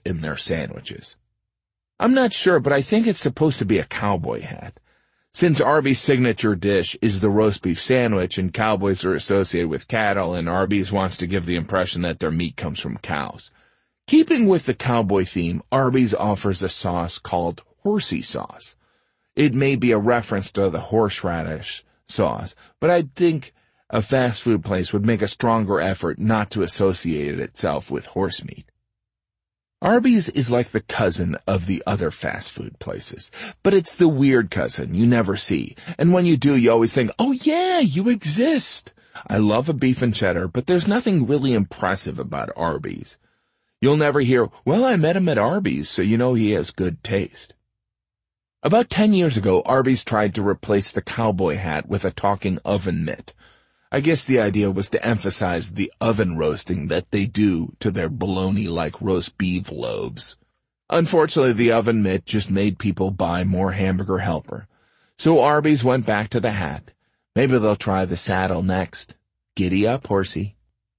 in their sandwiches. I'm not sure, but I think it's supposed to be a cowboy hat. Since Arby's' signature dish is the roast beef sandwich and cowboys are associated with cattle, and Arby's wants to give the impression that their meat comes from cows. Keeping with the cowboy theme, Arby's offers a sauce called horsey sauce. It may be a reference to the horseradish sauce, but I think a fast food place would make a stronger effort not to associate itself with horse meat. Arby's is like the cousin of the other fast food places, but it's the weird cousin you never see, and when you do, you always think, oh yeah, you exist. I love a beef and cheddar, but there's nothing really impressive about Arby's. You'll never hear, well, I met him at Arby's, so you know he has good taste. About 10 years ago, Arby's tried to replace the cowboy hat with a talking oven mitt. I guess the idea was to emphasize the oven roasting that they do to their bologna-like roast beef loaves. Unfortunately, the oven mitt just made people buy more Hamburger Helper. So Arby's went back to the hat. Maybe they'll try the saddle next. Giddy up, horsey.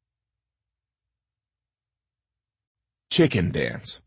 Chicken dance.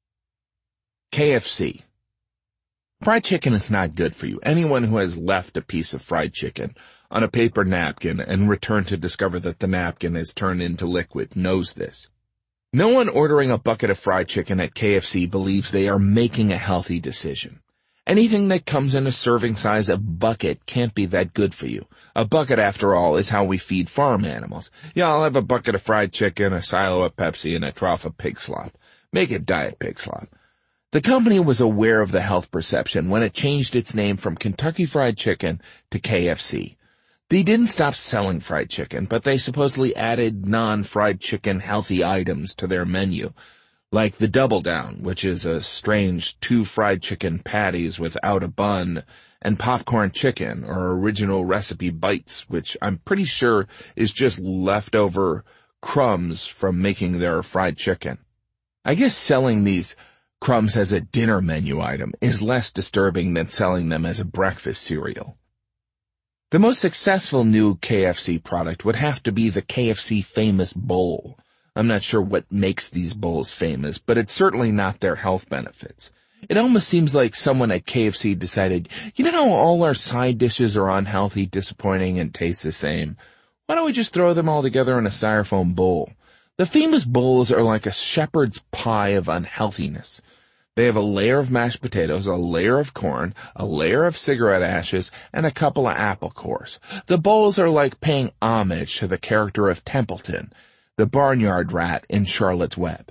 KFC. Fried chicken is not good for you. Anyone who has left a piece of fried chicken on a paper napkin and returned to discover that the napkin has turned into liquid knows this. No one ordering a bucket of fried chicken at KFC believes they are making a healthy decision. Anything that comes in a serving size of bucket can't be that good for you. A bucket, after all, is how we feed farm animals. Yeah, I'll have a bucket of fried chicken, a silo of Pepsi, and a trough of pig slop. Make it diet pig slop. The company was aware of the health perception when it changed its name from Kentucky Fried Chicken to KFC. They didn't stop selling fried chicken, but they supposedly added non-fried chicken healthy items to their menu, like the Double Down, which is a strange 2 fried chicken patties without a bun, and popcorn chicken, or original recipe bites, which I'm pretty sure is just leftover crumbs from making their fried chicken. I guess selling these crumbs as a dinner menu item is less disturbing than selling them as a breakfast cereal. The most successful new KFC product would have to be the KFC Famous Bowl. I'm not sure what makes these bowls famous, but it's certainly not their health benefits. It almost seems like someone at KFC decided, you know how all our side dishes are unhealthy, disappointing, and taste the same? Why don't we just throw them all together in a styrofoam bowl? The Famous Bowls are like a shepherd's pie of unhealthiness. They have a layer of mashed potatoes, a layer of corn, a layer of cigarette ashes, and a couple of apple cores. The bowls are like paying homage to the character of Templeton, the barnyard rat in Charlotte's Web.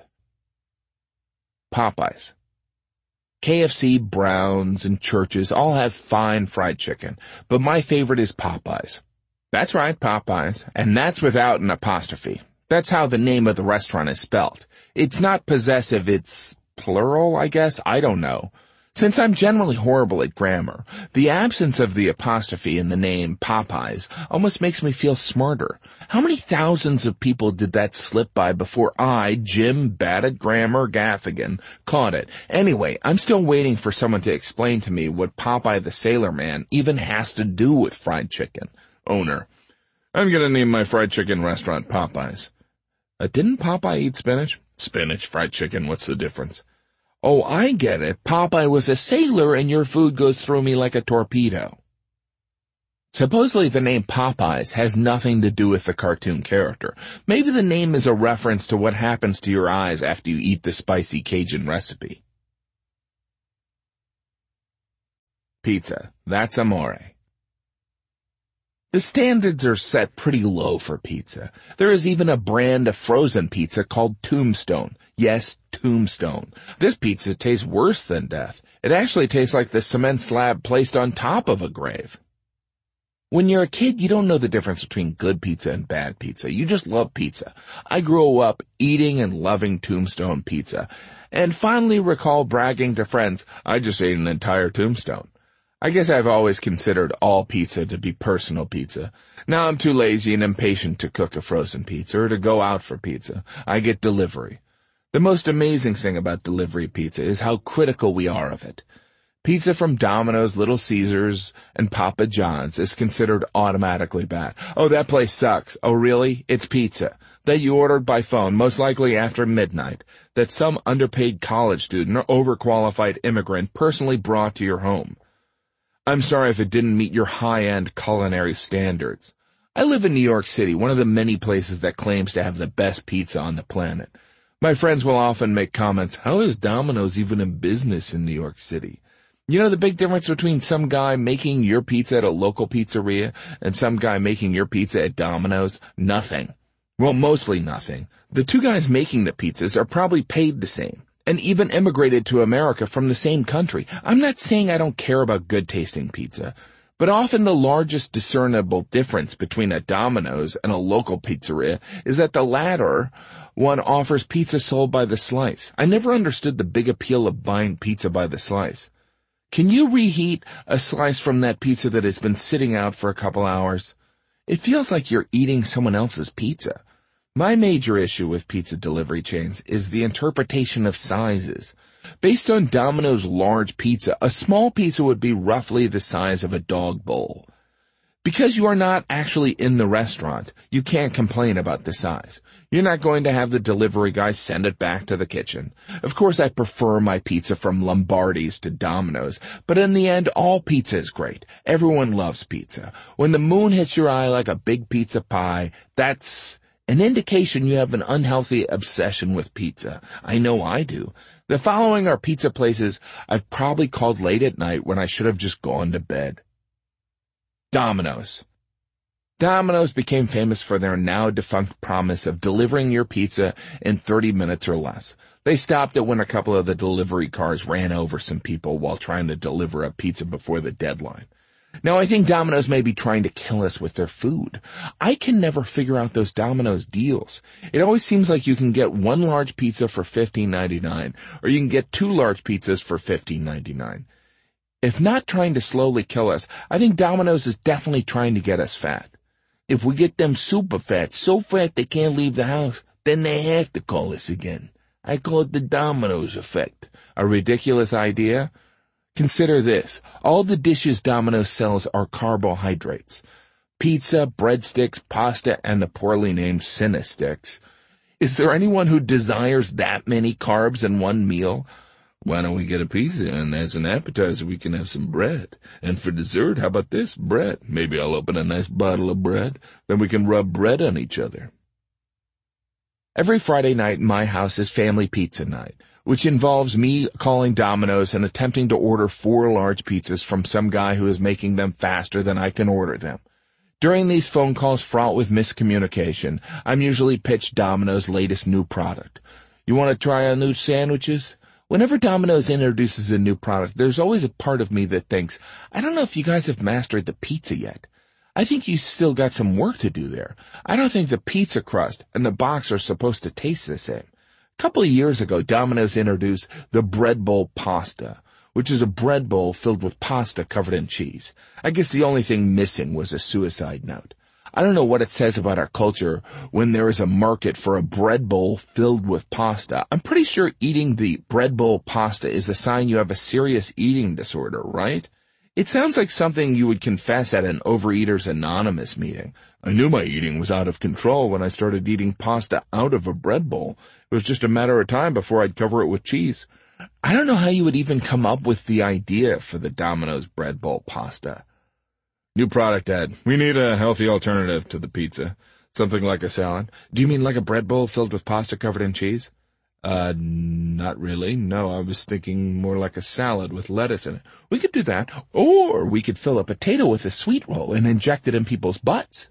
Popeyes. KFC, Browns, and Church's all have fine fried chicken, but my favorite is Popeyes. That's right, Popeyes, and that's without an apostrophe. That's how the name of the restaurant is spelt. It's not possessive, it's plural, I guess? I don't know. Since I'm generally horrible at grammar, the absence of the apostrophe in the name Popeyes almost makes me feel smarter. How many thousands of people did that slip by before I, Jim bad at grammar Gaffigan, caught it? Anyway, I'm still waiting for someone to explain to me what Popeye the Sailor Man even has to do with fried chicken. Owner: I'm gonna name my fried chicken restaurant Popeyes. Didn't Popeye eat spinach? Spinach, fried chicken, what's the difference? Oh, I get it. Popeye was a sailor and your food goes through me like a torpedo. Supposedly the name Popeyes has nothing to do with the cartoon character. Maybe the name is a reference to what happens to your eyes after you eat the spicy Cajun recipe. Pizza. That's amore. The standards are set pretty low for pizza. There is even a brand of frozen pizza called Tombstone. Yes, Tombstone. This pizza tastes worse than death. It actually tastes like the cement slab placed on top of a grave. When you're a kid, you don't know the difference between good pizza and bad pizza. You just love pizza. I grew up eating and loving Tombstone pizza, and finally recall bragging to friends, I just ate an entire Tombstone. I guess I've always considered all pizza to be personal pizza. Now I'm too lazy and impatient to cook a frozen pizza or to go out for pizza. I get delivery. The most amazing thing about delivery pizza is how critical we are of it. Pizza from Domino's, Little Caesars, and Papa John's is considered automatically bad. Oh, that place sucks. Oh, really? It's pizza that you ordered by phone, most likely after midnight, that some underpaid college student or overqualified immigrant personally brought to your home. I'm sorry if it didn't meet your high-end culinary standards. I live in New York City, one of the many places that claims to have the best pizza on the planet. My friends will often make comments, how is Domino's even in business in New York City? You know the big difference between some guy making your pizza at a local pizzeria and some guy making your pizza at Domino's? Nothing. Well, mostly nothing. The two guys making the pizzas are probably paid the same, and even immigrated to America from the same country. I'm not saying I don't care about good-tasting pizza, but often the largest discernible difference between a Domino's and a local pizzeria is that the latter one offers pizza sold by the slice. I never understood the big appeal of buying pizza by the slice. Can you reheat a slice from that pizza that has been sitting out for a couple hours? It feels like you're eating someone else's pizza. My major issue with pizza delivery chains is the interpretation of sizes. Based on Domino's large pizza, a small pizza would be roughly the size of a dog bowl. Because you are not actually in the restaurant, you can't complain about the size. You're not going to have the delivery guy send it back to the kitchen. Of course, I prefer my pizza from Lombardi's to Domino's, but in the end, all pizza is great. Everyone loves pizza. When the moon hits your eye like a big pizza pie, that's an indication you have an unhealthy obsession with pizza. I know I do. The following are pizza places I've probably called late at night when I should have just gone to bed. Domino's. Domino's became famous for their now-defunct promise of delivering your pizza in 30 minutes or less. They stopped it when a couple of the delivery cars ran over some people while trying to deliver a pizza before the deadline. Now, I think Domino's may be trying to kill us with their food. I can never figure out those Domino's deals. It always seems like you can get one large pizza for $15.99, or you can get two large pizzas for $15.99. If not trying to slowly kill us, I think Domino's is definitely trying to get us fat. If we get them super fat, so fat they can't leave the house, then they have to call us again. I call it the Domino's effect. A ridiculous idea? Consider this. All the dishes Domino's sells are carbohydrates. Pizza, breadsticks, pasta, and the poorly named Cinesticks. Is there anyone who desires that many carbs in one meal? Why don't we get a pizza, and as an appetizer we can have some bread. And for dessert, how about this? Bread. Maybe I'll open a nice bottle of bread. Then we can rub bread on each other. Every Friday night in my house is family pizza night, which involves me calling Domino's and attempting to order 4 large pizzas from some guy who is making them faster than I can order them. During these phone calls fraught with miscommunication, I'm usually pitched Domino's latest new product. You want to try our new sandwiches? Whenever Domino's introduces a new product, there's always a part of me that thinks, I don't know if you guys have mastered the pizza yet. I think you still got some work to do there. I don't think the pizza crust and the box are supposed to taste the same. A couple of years ago, Domino's introduced the bread bowl pasta, which is a bread bowl filled with pasta covered in cheese. I guess the only thing missing was a suicide note. I don't know what it says about our culture when there is a market for a bread bowl filled with pasta. I'm pretty sure eating the bread bowl pasta is a sign you have a serious eating disorder, right? It sounds like something you would confess at an Overeaters Anonymous meeting. I knew my eating was out of control when I started eating pasta out of a bread bowl. It was just a matter of time before I'd cover it with cheese. I don't know how you would even come up with the idea for the Domino's bread bowl pasta. New product ad. We need a healthy alternative to the pizza. Something like a salad. Do you mean like a bread bowl filled with pasta covered in cheese? Not really. No, I was thinking more like a salad with lettuce in it. We could do that. Or we could fill a potato with a sweet roll and inject it in people's butts.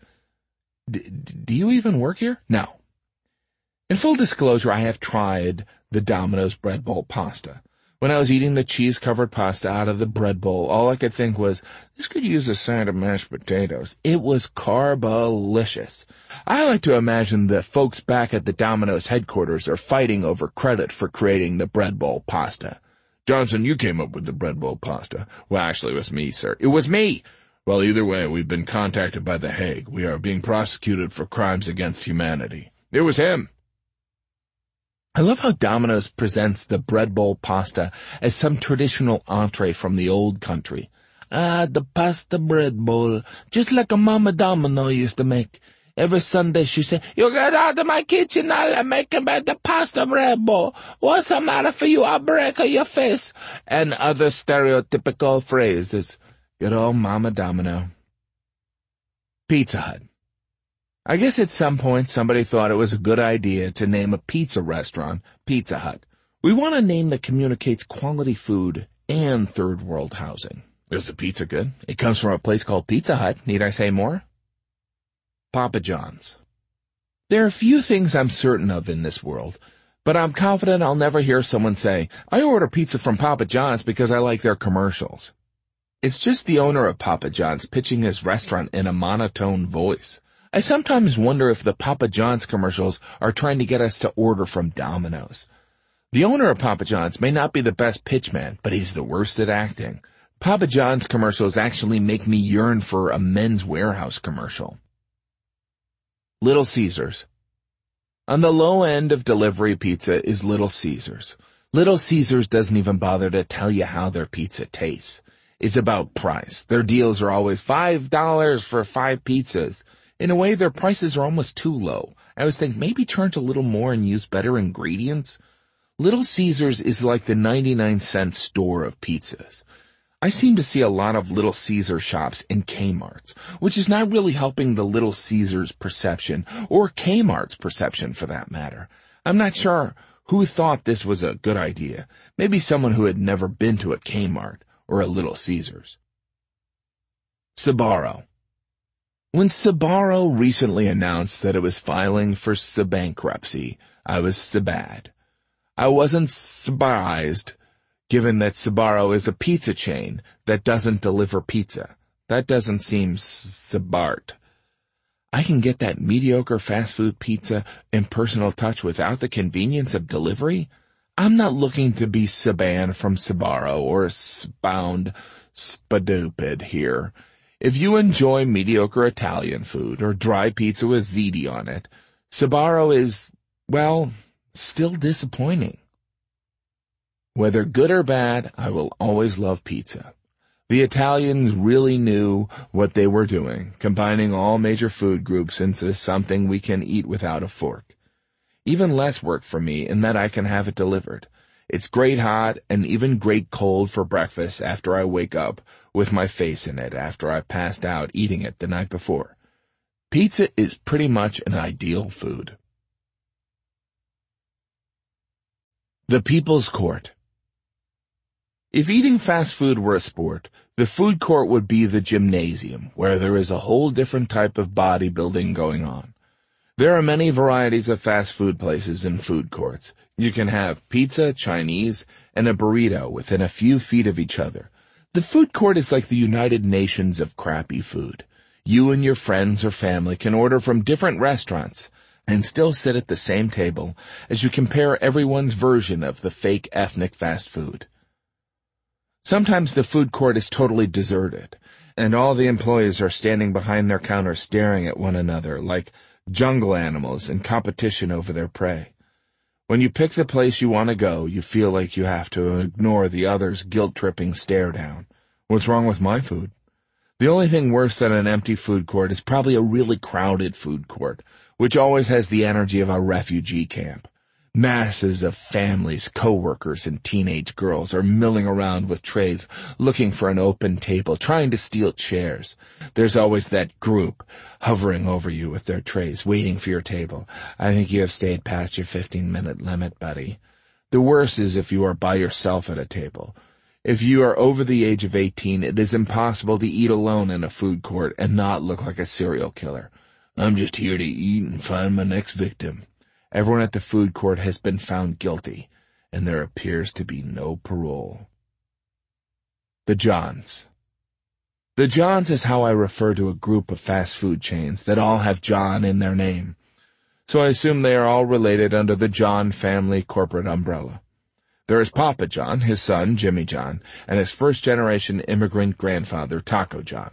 Do you even work here? No. In full disclosure, I have tried the Domino's bread bowl pasta. When I was eating the cheese-covered pasta out of the bread bowl, all I could think was, this could use a side of mashed potatoes. It was carbalicious. I like to imagine that folks back at the Domino's headquarters are fighting over credit for creating the bread bowl pasta. Johnson, you came up with the bread bowl pasta. Well, actually, it was me, sir. It was me! Well, either way, we've been contacted by The Hague. We are being prosecuted for crimes against humanity. It was him. I love how Domino's presents the bread bowl pasta as some traditional entree from the old country. Ah, the pasta bread bowl, just like a Mama Domino used to make. Every Sunday she said, "You get out of my kitchen, I'll make the pasta bread bowl. What's the matter for you? I'll break your face." And other stereotypical phrases. Good old Mama Domino. Pizza Hut. I guess at some point somebody thought it was a good idea to name a pizza restaurant Pizza Hut. We want a name that communicates quality food and third world housing. Is the pizza good? It comes from a place called Pizza Hut. Need I say more? Papa John's. There are few things I'm certain of in this world, but I'm confident I'll never hear someone say, "I order pizza from Papa John's because I like their commercials." It's just the owner of Papa John's pitching his restaurant in a monotone voice. I sometimes wonder if the Papa John's commercials are trying to get us to order from Domino's. The owner of Papa John's may not be the best pitchman, but he's the worst at acting. Papa John's commercials actually make me yearn for a Men's Warehouse commercial. Little Caesars. On the low end of delivery pizza is Little Caesars. Little Caesars doesn't even bother to tell you how their pizza tastes. It's about price. Their deals are always $5 for 5 pizzas. In a way, their prices are almost too low. I always think maybe charge a little more and use better ingredients. Little Caesars is like the 99-cent store of pizzas. I seem to see a lot of Little Caesar shops in Kmart's, which is not really helping the Little Caesars perception, or Kmart's perception for that matter. I'm not sure who thought this was a good idea. Maybe someone who had never been to a Kmart or a Little Caesars. Sbarro. When Sbarro recently announced that it was filing for bankruptcy, I was sabad. I wasn't surprised, given that Sbarro is a pizza chain that doesn't deliver pizza. That doesn't seem Sabart. I can get that mediocre fast food pizza and personal touch without the convenience of delivery? I'm not looking to be Saban from Sbarro or Spound Spadupid here. If you enjoy mediocre Italian food or dry pizza with ziti on it, Sbarro is, well, still disappointing. Whether good or bad, I will always love pizza. The Italians really knew what they were doing, combining all major food groups into something we can eat without a fork. Even less work for me in that I can have it delivered. It's great hot and even great cold for breakfast after I wake up with my face in it after I passed out eating it the night before. Pizza is pretty much an ideal food. The People's Court. If eating fast food were a sport, the food court would be the gymnasium, where there is a whole different type of bodybuilding going on. There are many varieties of fast food places and food courts. You can have pizza, Chinese, and a burrito within a few feet of each other. The food court is like the United Nations of crappy food. You and your friends or family can order from different restaurants and still sit at the same table as you compare everyone's version of the fake ethnic fast food. Sometimes the food court is totally deserted, and all the employees are standing behind their counter staring at one another like jungle animals in competition over their prey. When you pick the place you want to go, you feel like you have to ignore the other's guilt-tripping stare down. What's wrong with my food? The only thing worse than an empty food court is probably a really crowded food court, which always has the energy of a refugee camp. Masses of families, co-workers, and teenage girls are milling around with trays, looking for an open table, trying to steal chairs. There's always that group hovering over you with their trays, waiting for your table. I think you have stayed past your 15-minute limit, buddy. The worst is if you are by yourself at a table. If you are over the age of 18, it is impossible to eat alone in a food court and not look like a serial killer. I'm just here to eat and find my next victim. Everyone at the food court has been found guilty, and there appears to be no parole. The Johns. The Johns is how I refer to a group of fast food chains that all have John in their name. So I assume they are all related under the John family corporate umbrella. There is Papa John, his son, Jimmy John, and his first-generation immigrant grandfather, Taco John.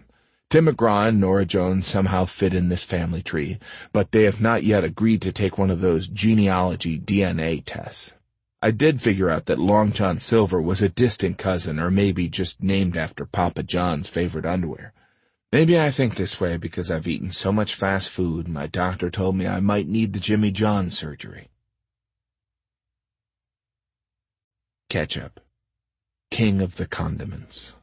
Tim McGraw and Nora Jones somehow fit in this family tree, but they have not yet agreed to take one of those genealogy DNA tests. I did figure out that Long John Silver was a distant cousin, or maybe just named after Papa John's favorite underwear. Maybe I think this way because I've eaten so much fast food, my doctor told me I might need the Jimmy John surgery. Ketchup, king of the condiments.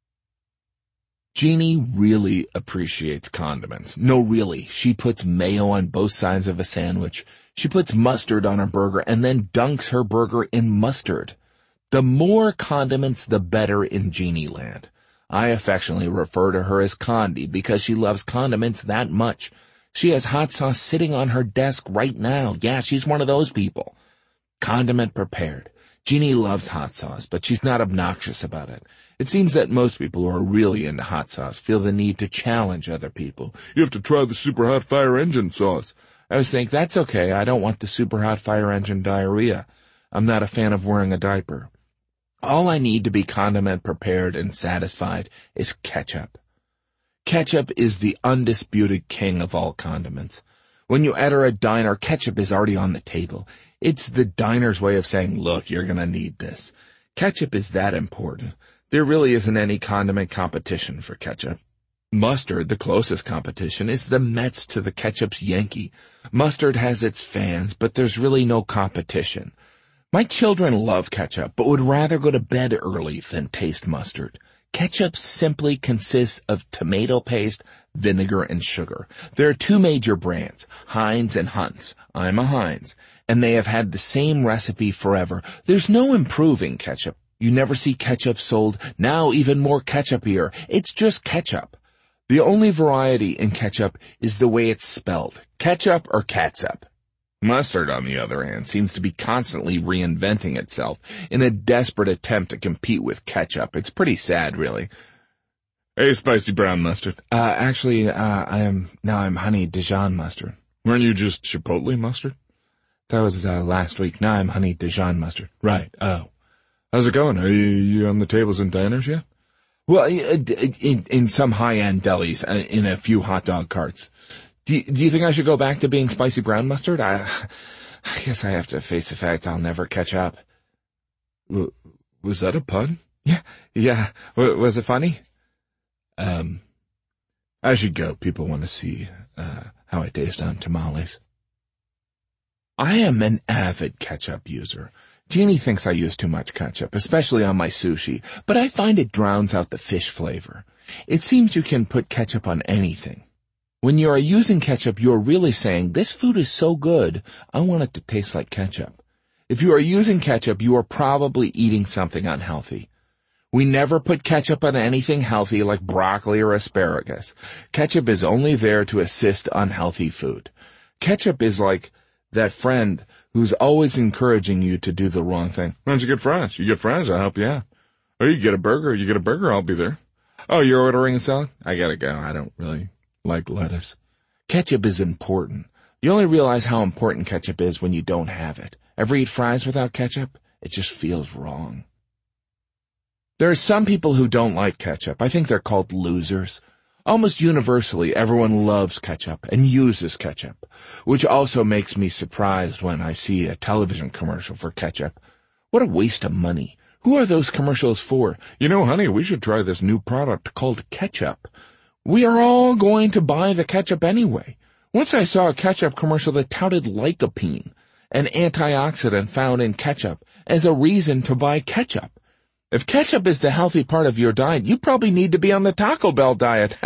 Jeannie really appreciates condiments. No, really. She puts mayo on both sides of a sandwich. She puts mustard on her burger and then dunks her burger in mustard. The more condiments, the better in Jeannie land. I affectionately refer to her as Condi because she loves condiments that much. She has hot sauce sitting on her desk right now. Yeah, she's one of those people. Condiment prepared. Jeannie loves hot sauce, but she's not obnoxious about it. It seems that most people who are really into hot sauce feel the need to challenge other people. You have to try the super hot fire engine sauce. I always think, that's okay, I don't want the super hot fire engine diarrhea. I'm not a fan of wearing a diaper. All I need to be condiment prepared and satisfied is ketchup. Ketchup is the undisputed king of all condiments. When you enter a diner, ketchup is already on the table. It's the diner's way of saying, look, you're gonna need this. Ketchup is that important. There really isn't any condiment competition for ketchup. Mustard, the closest competition, is the Mets to the ketchup's Yankee. Mustard has its fans, but there's really no competition. My children love ketchup, but would rather go to bed early than taste mustard. Ketchup simply consists of tomato paste, vinegar, and sugar. There are two major brands, Heinz and Hunt's. I'm a Heinz, and they have had the same recipe forever. There's no improving ketchup. You never see ketchup sold, now even more ketchupier. It's just ketchup. The only variety in ketchup is the way it's spelled, ketchup or catsup. Mustard, on the other hand, seems to be constantly reinventing itself in a desperate attempt to compete with ketchup. It's pretty sad, really. Hey, spicy brown mustard. I'm honey Dijon mustard. Weren't you just Chipotle mustard? That was last week. Now I'm honey Dijon mustard. Right, oh. How's it going? Are you on the tables in diners yet? Well, in some high-end delis, in a few hot dog carts. Do you think I should go back to being spicy brown mustard? I guess I have to face the fact I'll never catch up. Was that a pun? Yeah. Was it funny? I should go. People want to see, how I taste on tamales. I am an avid ketchup user. Jeannie thinks I use too much ketchup, especially on my sushi, but I find it drowns out the fish flavor. It seems you can put ketchup on anything. When you are using ketchup, you are really saying, this food is so good, I want it to taste like ketchup. If you are using ketchup, you are probably eating something unhealthy. We never put ketchup on anything healthy like broccoli or asparagus. Ketchup is only there to assist unhealthy food. Ketchup is like that friend who's always encouraging you to do the wrong thing. Why don't you get fries? You get fries, I'll help you out. Or you get a burger, I'll be there. Oh, you're ordering a salad? I gotta go, I don't really like lettuce. Ketchup is important. You only realize how important ketchup is when you don't have it. Ever eat fries without ketchup? It just feels wrong. There are some people who don't like ketchup. I think they're called losers. Almost universally, everyone loves ketchup and uses ketchup, which also makes me surprised when I see a television commercial for ketchup. What a waste of money. Who are those commercials for? You know, honey, we should try this new product called ketchup. We are all going to buy the ketchup anyway. Once I saw a ketchup commercial that touted lycopene, an antioxidant found in ketchup, as a reason to buy ketchup. If ketchup is the healthy part of your diet, you probably need to be on the Taco Bell diet.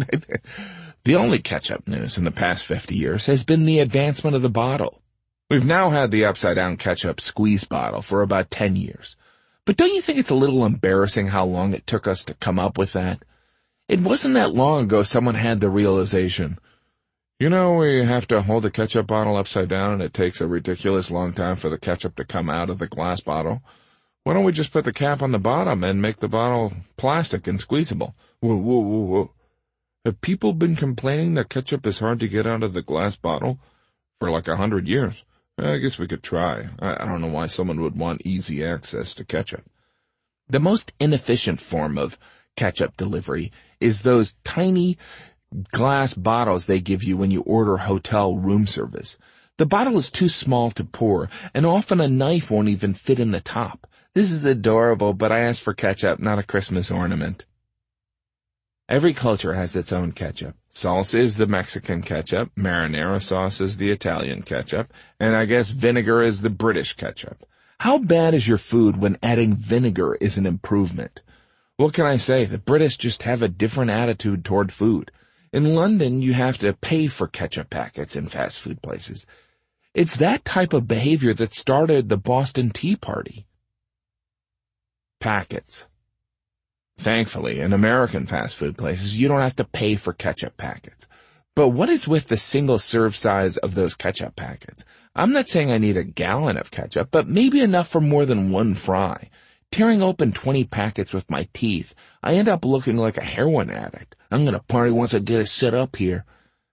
The only ketchup news in the past 50 years has been the advancement of the bottle. We've now had the upside-down ketchup squeeze bottle for about 10 years. But don't you think it's a little embarrassing how long it took us to come up with that? It wasn't that long ago someone had the realization, you know, we have to hold the ketchup bottle upside down and it takes a ridiculous long time for the ketchup to come out of the glass bottle. Why don't we just put the cap on the bottom and make the bottle plastic and squeezable? Whoa. Have people been complaining that ketchup is hard to get out of the glass bottle for like 100 years? I guess we could try. I don't know why someone would want easy access to ketchup. The most inefficient form of ketchup delivery is those tiny glass bottles they give you when you order hotel room service. The bottle is too small to pour, and often a knife won't even fit in the top. This is adorable, but I asked for ketchup, not a Christmas ornament. Every culture has its own ketchup. Salsa is the Mexican ketchup, marinara sauce is the Italian ketchup, and I guess vinegar is the British ketchup. How bad is your food when adding vinegar is an improvement? What can I say? The British just have a different attitude toward food. In London, you have to pay for ketchup packets in fast food places. It's that type of behavior that started the Boston Tea Party. Packets. Thankfully, in American fast food places, you don't have to pay for ketchup packets. But what is with the single-serve size of those ketchup packets? I'm not saying I need a gallon of ketchup, but maybe enough for more than one fry. Tearing open 20 packets with my teeth, I end up looking like a heroin addict. I'm gonna party once I get it set up here.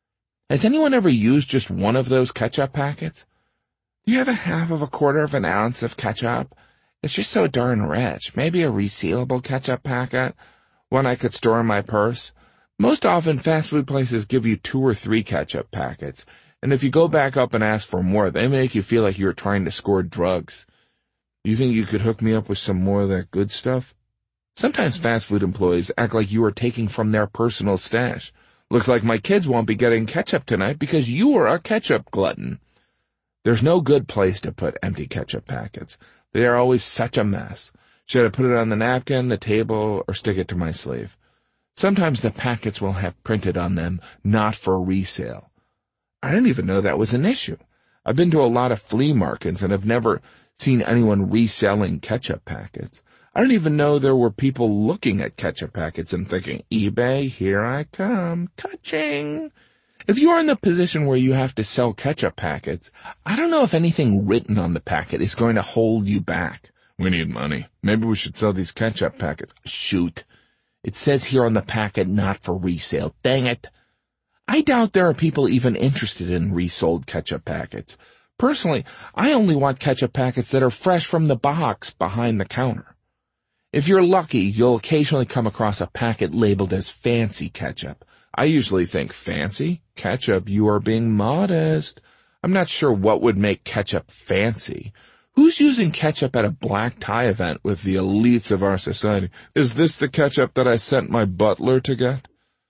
Has anyone ever used just one of those ketchup packets? Do you have a half of a quarter of an ounce of ketchup? It's just so darn rich. Maybe a resealable ketchup packet, one I could store in my purse. Most often, fast food places give you 2 or 3 ketchup packets, and if you go back up and ask for more, they make you feel like you're trying to score drugs. You think you could hook me up with some more of that good stuff? Sometimes fast food employees act like you are taking from their personal stash. Looks like my kids won't be getting ketchup tonight because you are a ketchup glutton. There's no good place to put empty ketchup packets. They are always such a mess. Should I put it on the napkin, the table, or stick it to my sleeve? Sometimes the packets will have printed on them, not for resale. I didn't even know that was an issue. I've been to a lot of flea markets and have never seen anyone reselling ketchup packets. I don't even know there were people looking at ketchup packets and thinking, eBay, here I come, ka-ching. If you are in the position where you have to sell ketchup packets, I don't know if anything written on the packet is going to hold you back. We need money. Maybe we should sell these ketchup packets. Shoot. It says here on the packet, not for resale. Dang it. I doubt there are people even interested in resold ketchup packets. Personally, I only want ketchup packets that are fresh from the box behind the counter. If you're lucky, you'll occasionally come across a packet labeled as fancy ketchup. I usually think, fancy? Ketchup, you are being modest. I'm not sure what would make ketchup fancy. Who's using ketchup at a black tie event with the elites of our society? Is this the ketchup that I sent my butler to get?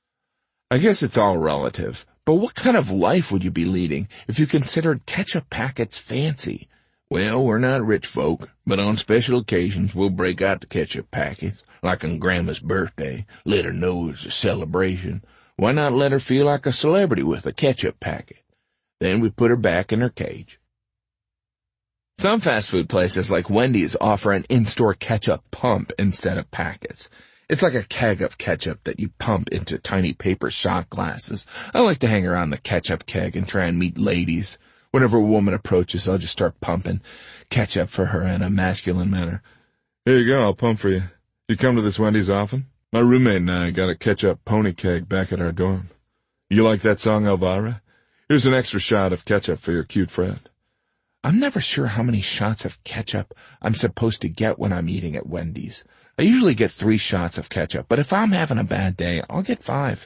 I guess it's all relative, but what kind of life would you be leading if you considered ketchup packets fancy? Well, we're not rich folk, but on special occasions we'll break out the ketchup packets, like on Grandma's birthday, let her know it's a celebration. Why not let her feel like a celebrity with a ketchup packet? Then we put her back in her cage. Some fast food places like Wendy's offer an in-store ketchup pump instead of packets. It's like a keg of ketchup that you pump into tiny paper shot glasses. I like to hang around the ketchup keg and try and meet ladies. Whenever a woman approaches, I'll just start pumping ketchup for her in a masculine manner. Here you go, I'll pump for you. You come to this Wendy's often? My roommate and I got a ketchup pony keg back at our dorm. You like that song, Elvira? Here's an extra shot of ketchup for your cute friend. I'm never sure how many shots of ketchup I'm supposed to get when I'm eating at Wendy's. I usually get 3 shots of ketchup, but if I'm having a bad day, I'll get 5.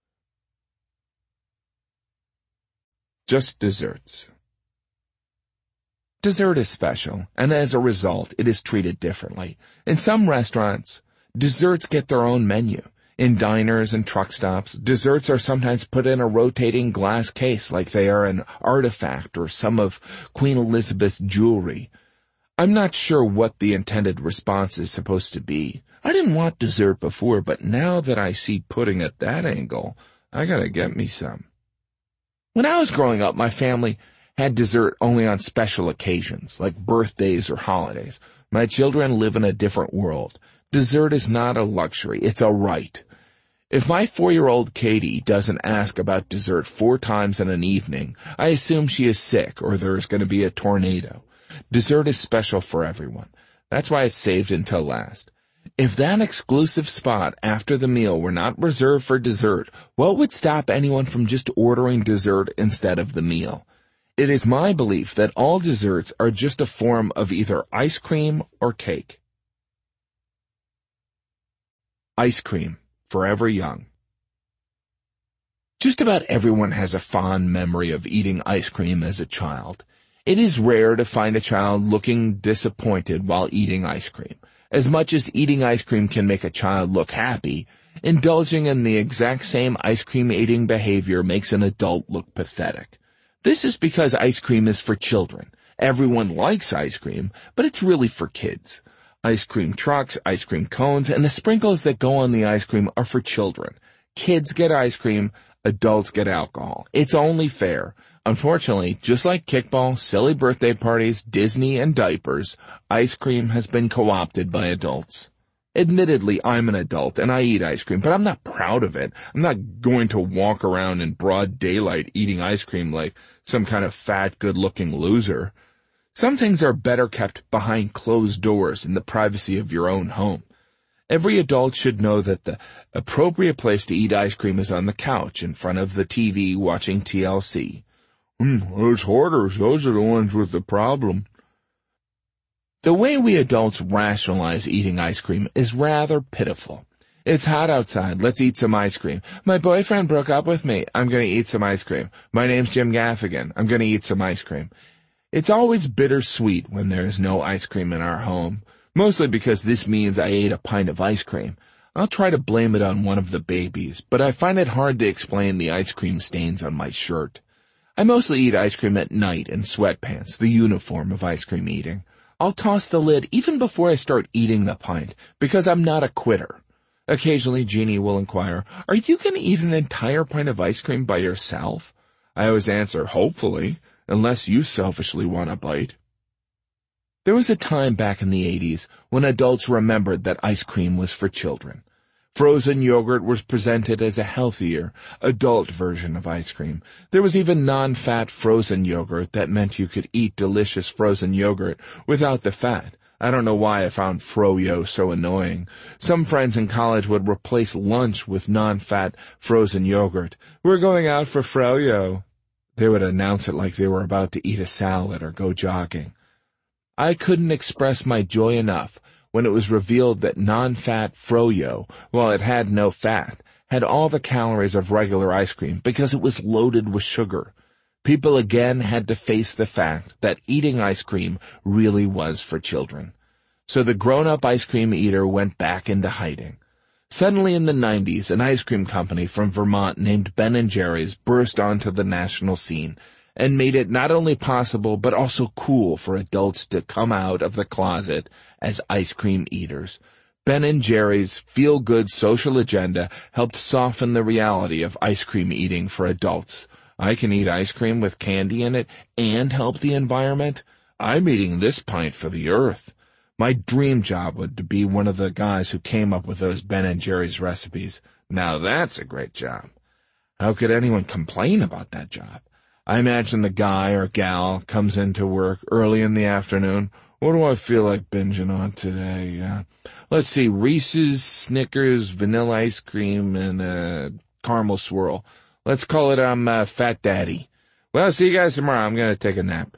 Just desserts. Dessert is special, and as a result, it is treated differently. In some restaurants, desserts get their own menu. In diners and truck stops, desserts are sometimes put in a rotating glass case like they are an artifact or some of Queen Elizabeth's jewelry. I'm not sure what the intended response is supposed to be. I didn't want dessert before, but now that I see pudding at that angle, I gotta get me some. When I was growing up, my family had dessert only on special occasions, like birthdays or holidays. My children live in a different world. Dessert is not a luxury, it's a right. If my 4-year-old Katie doesn't ask about dessert 4 times in an evening, I assume she is sick or there is going to be a tornado. Dessert is special for everyone. That's why it's saved until last. If that exclusive spot after the meal were not reserved for dessert, what would stop anyone from just ordering dessert instead of the meal? It is my belief that all desserts are just a form of either ice cream or cake. Ice cream, forever young. Just about everyone has a fond memory of eating ice cream as a child. It is rare to find a child looking disappointed while eating ice cream. As much as eating ice cream can make a child look happy, indulging in the exact same ice cream eating behavior makes an adult look pathetic. This is because ice cream is for children. Everyone likes ice cream, but it's really for kids. Ice cream trucks, ice cream cones, and the sprinkles that go on the ice cream are for children. Kids get ice cream, adults get alcohol. It's only fair. Unfortunately, just like kickball, silly birthday parties, Disney, and diapers, ice cream has been co-opted by adults. Admittedly, I'm an adult and I eat ice cream, but I'm not proud of it. I'm not going to walk around in broad daylight eating ice cream like some kind of fat, good-looking loser. Some things are better kept behind closed doors in the privacy of your own home. Every adult should know that the appropriate place to eat ice cream is on the couch in front of the TV watching TLC. Those hoarders, those are the ones with the problem. The way we adults rationalize eating ice cream is rather pitiful. It's hot outside. Let's eat some ice cream. My boyfriend broke up with me. I'm going to eat some ice cream. My name's Jim Gaffigan. I'm going to eat some ice cream. It's always bittersweet when there is no ice cream in our home, mostly because this means I ate a pint of ice cream. I'll try to blame it on one of the babies, but I find it hard to explain the ice cream stains on my shirt. I mostly eat ice cream at night in sweatpants, the uniform of ice cream eating. I'll toss the lid even before I start eating the pint, because I'm not a quitter. Occasionally, Jeannie will inquire, "Are you going to eat an entire pint of ice cream by yourself?" I always answer, "Hopefully, unless you selfishly want a bite." There was a time back in the 80s when adults remembered that ice cream was for children. Frozen yogurt was presented as a healthier, adult version of ice cream. There was even non-fat frozen yogurt that meant you could eat delicious frozen yogurt without the fat. I don't know why I found Froyo so annoying. Some friends in college would replace lunch with non-fat frozen yogurt. "We're going out for Froyo." They would announce it like they were about to eat a salad or go jogging. I couldn't express my joy enough when it was revealed that non-fat Froyo, while it had no fat, had all the calories of regular ice cream because it was loaded with sugar. People again had to face the fact that eating ice cream really was for children. So the grown-up ice cream eater went back into hiding. Suddenly in the 90s, an ice cream company from Vermont named Ben & Jerry's burst onto the national scene and made it not only possible but also cool for adults to come out of the closet as ice cream eaters. Ben & Jerry's feel-good social agenda helped soften the reality of ice cream eating for adults. I can eat ice cream with candy in it and help the environment. I'm eating this pint for the earth. My dream job would to be one of the guys who came up with those Ben & Jerry's recipes. Now that's a great job. How could anyone complain about that job? I imagine the guy or gal comes into work early in the afternoon. What do I feel like binging on today? Let's see, Reese's, Snickers, vanilla ice cream, and a caramel swirl. Let's call it Fat Daddy. Well, see you guys tomorrow. I'm going to take a nap.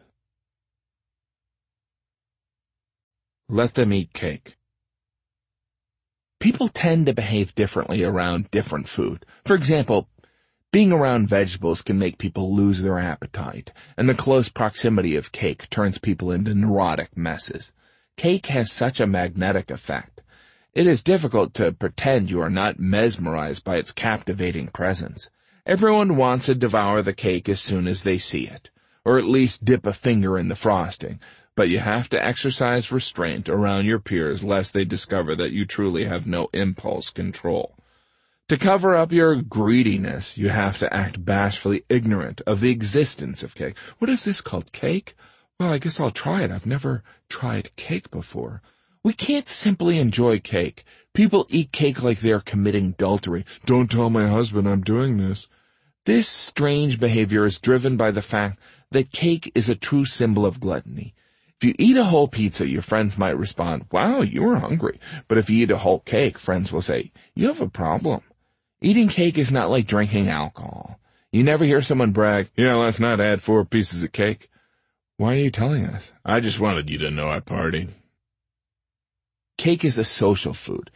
Let them eat cake. People tend to behave differently around different food. For example, being around vegetables can make people lose their appetite, and the close proximity of cake turns people into neurotic messes. Cake has such a magnetic effect. It is difficult to pretend you are not mesmerized by its captivating presence. Everyone wants to devour the cake as soon as they see it, or at least dip a finger in the frosting, but you have to exercise restraint around your peers lest they discover that you truly have no impulse control. To cover up your greediness, you have to act bashfully ignorant of the existence of cake. What is this called, cake? Well, I guess I'll try it. I've never tried cake before. We can't simply enjoy cake. People eat cake like they're committing adultery. Don't tell my husband I'm doing this. This strange behavior is driven by the fact that cake is a true symbol of gluttony. If you eat a whole pizza, your friends might respond, "Wow, you were hungry." But if you eat a whole cake, friends will say, "You have a problem." Eating cake is not like drinking alcohol. You never hear someone brag, "Yeah, let's not add 4 pieces of cake." Why are you telling us? I just wanted you to know I partied. Cake is a social food.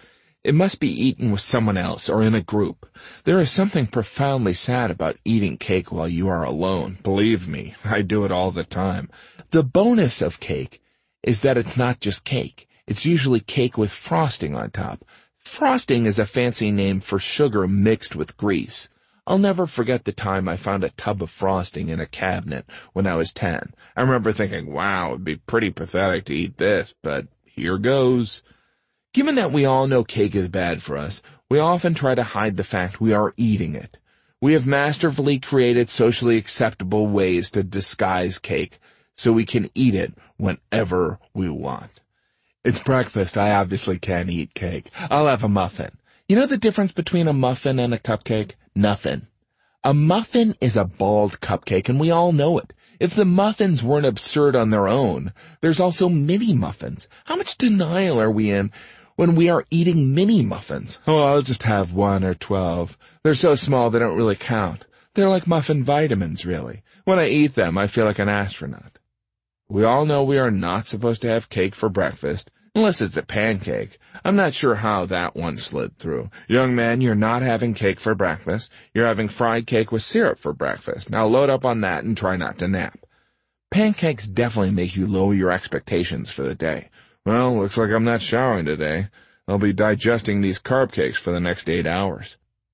It must be eaten with someone else or in a group. There is something profoundly sad about eating cake while you are alone. Believe me, I do it all the time. The bonus of cake is that it's not just cake. It's usually cake with frosting on top. Frosting is a fancy name for sugar mixed with grease. I'll never forget the time I found a tub of frosting in a cabinet when I was 10. I remember thinking, wow, it'd be pretty pathetic to eat this, but here goes. Given that we all know cake is bad for us, we often try to hide the fact we are eating it. We have masterfully created socially acceptable ways to disguise cake so we can eat it whenever we want. It's breakfast. I obviously can't eat cake. I'll have a muffin. You know the difference between a muffin and a cupcake? Nothing. A muffin is a bald cupcake, and we all know it. If the muffins weren't absurd on their own, there's also mini muffins. How much denial are we in when we are eating mini muffins? Oh, I'll just have 1 or 12. They're so small they don't really count. They're like muffin vitamins, really. When I eat them, I feel like an astronaut. We all know we are not supposed to have cake for breakfast, unless it's a pancake. I'm not sure how that one slid through. Young man, you're not having cake for breakfast. You're having fried cake with syrup for breakfast. Now load up on that and try not to nap. Pancakes definitely make you lower your expectations for the day. Well, looks like I'm not showering today. I'll be digesting these carb cakes for the next 8 hours.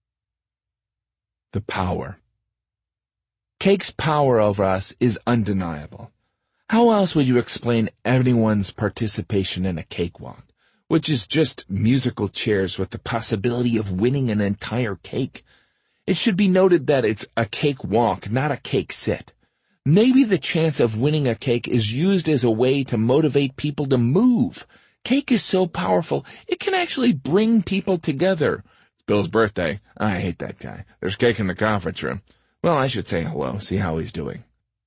The power. Cake's power over us is undeniable. How else would you explain anyone's participation in a cakewalk, which is just musical chairs with the possibility of winning an entire cake? It should be noted that it's a cake walk, not a cake sit. Maybe the chance of winning a cake is used as a way to motivate people to move. Cake is so powerful, it can actually bring people together. It's Bill's birthday. I hate that guy. There's cake in the conference room. Well, I should say hello, see how he's doing.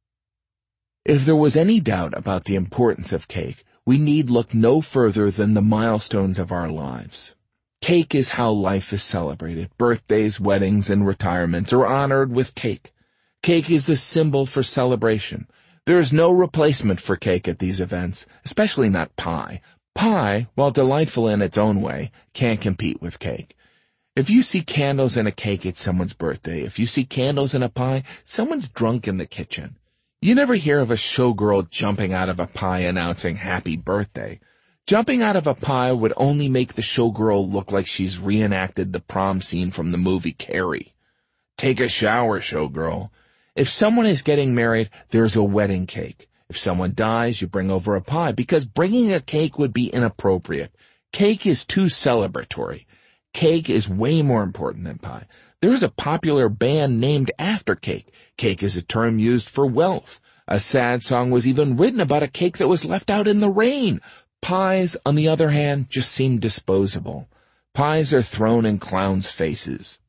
If there was any doubt about the importance of cake, we need look no further than the milestones of our lives. Cake is how life is celebrated. Birthdays, weddings, and retirements are honored with cake. Cake is the symbol for celebration. There is no replacement for cake at these events, especially not pie. Pie, while delightful in its own way, can't compete with cake. If you see candles in a cake, it's someone's birthday. If you see candles in a pie, someone's drunk in the kitchen. You never hear of a showgirl jumping out of a pie announcing happy birthday. Jumping out of a pie would only make the showgirl look like she's reenacted the prom scene from the movie Carrie. Take a shower, showgirl. If someone is getting married, there's a wedding cake. If someone dies, you bring over a pie, because bringing a cake would be inappropriate. Cake is too celebratory. Cake is way more important than pie. There is a popular band named after cake. Cake is a term used for wealth. A sad song was even written about a cake that was left out in the rain. Pies, on the other hand, just seem disposable. Pies are thrown in clowns' faces.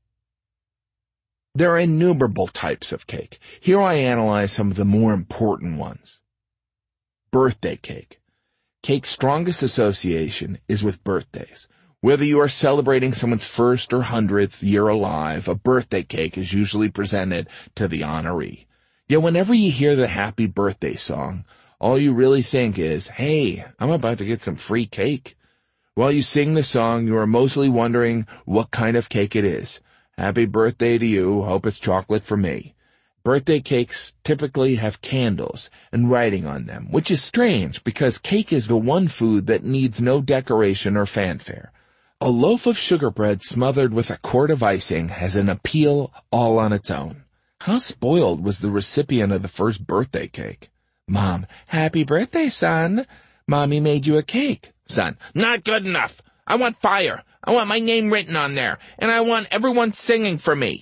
There are innumerable types of cake. Here I analyze some of the more important ones. Birthday cake. Cake's strongest association is with birthdays. Whether you are celebrating someone's 1st or 100th year alive, a birthday cake is usually presented to the honoree. Yet whenever you hear the happy birthday song, all you really think is, hey, I'm about to get some free cake. While you sing the song, you are mostly wondering what kind of cake it is. Happy birthday to you, hope it's chocolate for me. Birthday cakes typically have candles and writing on them, which is strange because cake is the one food that needs no decoration or fanfare. A loaf of sugar bread smothered with a quart of icing has an appeal all on its own. How spoiled was the recipient of the first birthday cake? Mom, happy birthday, son. Mommy made you a cake. Son, not good enough. I want fire. I want my name written on there, and I want everyone singing for me.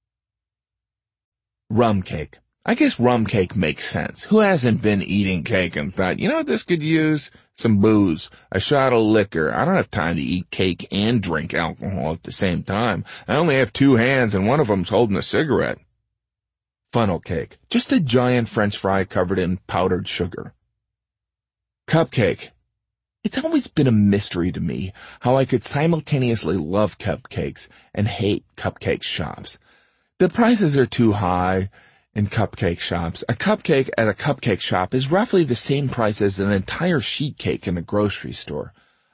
Rum cake. I guess rum cake makes sense. Who hasn't been eating cake and thought, you know what this could use? Some booze, a shot of liquor. I don't have time to eat cake and drink alcohol at the same time. I only have 2 hands and one of them's holding a cigarette. Funnel cake. Just a giant French fry covered in powdered sugar. Cupcake. It's always been a mystery to me how I could simultaneously love cupcakes and hate cupcake shops. The prices are too high in cupcake shops. A cupcake at a cupcake shop is roughly the same price as an entire sheet cake in a grocery store.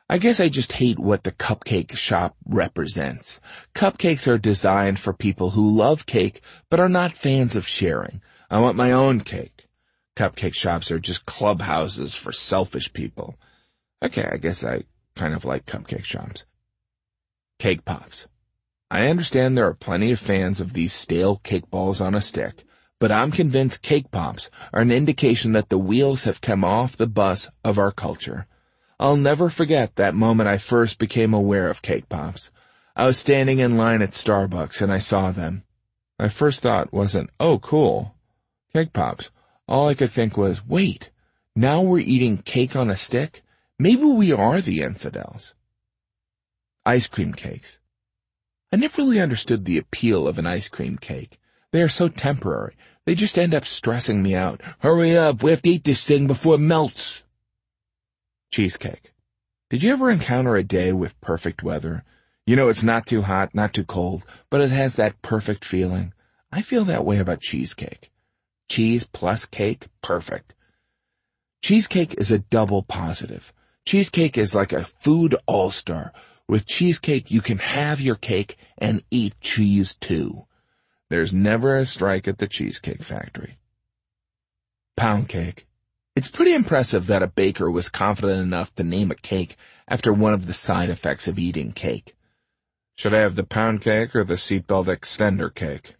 I guess I just hate what the cupcake shop represents. Cupcakes are designed for people who love cake but are not fans of sharing. I want my own cake. Cupcake shops are just clubhouses for selfish people. Okay, I guess I kind of like cupcake shops. Cake pops. I understand there are plenty of fans of these stale cake balls on a stick, but I'm convinced cake pops are an indication that the wheels have come off the bus of our culture. I'll never forget that moment I first became aware of cake pops. I was standing in line at Starbucks and I saw them. My first thought wasn't, oh cool, cake pops. All I could think was, wait, now we're eating cake on a stick? Maybe we are the infidels. Ice cream cakes. I never really understood the appeal of an ice cream cake. They are so temporary. They just end up stressing me out. Hurry up, we have to eat this thing before it melts. Cheesecake. Did you ever encounter a day with perfect weather? You know, it's not too hot, not too cold, but it has that perfect feeling. I feel that way about cheesecake. Cheese plus cake, perfect. Cheesecake is a double positive. Cheesecake is like a food all-star. With cheesecake, you can have your cake and eat cheese too. There's never a strike at the Cheesecake Factory. Pound cake. It's pretty impressive that a baker was confident enough to name a cake after one of the side effects of eating cake. Should I have the pound cake or the seatbelt extender cake?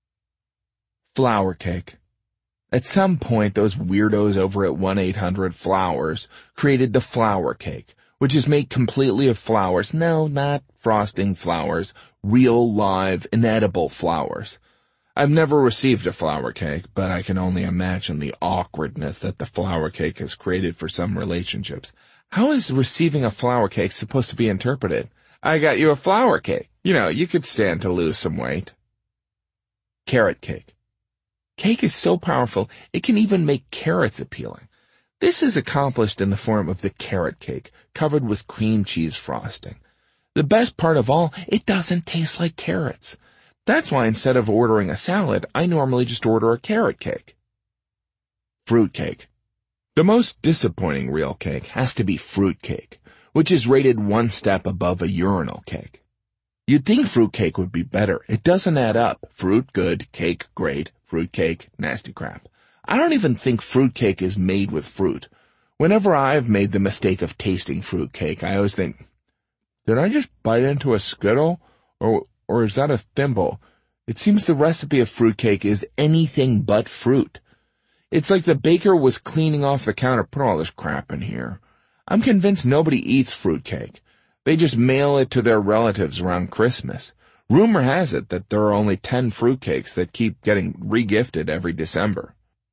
Flour cake. At some point, those weirdos over at 1-800-Flowers created the flour cake, which is made completely of flowers. No, not frosting flowers. Real, live, inedible flowers. I've never received a flour cake, but I can only imagine the awkwardness that the flour cake has created for some relationships. How is receiving a flour cake supposed to be interpreted? I got you a flour cake. You know, you could stand to lose some weight. Carrot cake. Cake is so powerful, it can even make carrots appealing. This is accomplished in the form of the carrot cake, covered with cream cheese frosting. The best part of all, it doesn't taste like carrots. That's why instead of ordering a salad, I normally just order a carrot cake. Fruit cake. The most disappointing real cake has to be fruit cake, which is rated one step above a urinal cake. You'd think fruit cake would be better. It doesn't add up. Fruit, good. Cake, great. Fruit cake, nasty crap. I don't even think fruit cake is made with fruit. Whenever I've made the mistake of tasting fruit cake, I always think, did I just bite into a Skittle? Or is that a thimble? It seems the recipe of fruit cake is anything but fruit. It's like the baker was cleaning off the counter, put all this crap in here. I'm convinced nobody eats fruit cake. They just mail it to their relatives around Christmas. Rumor has it that there are only 10 fruitcakes that keep getting regifted every December.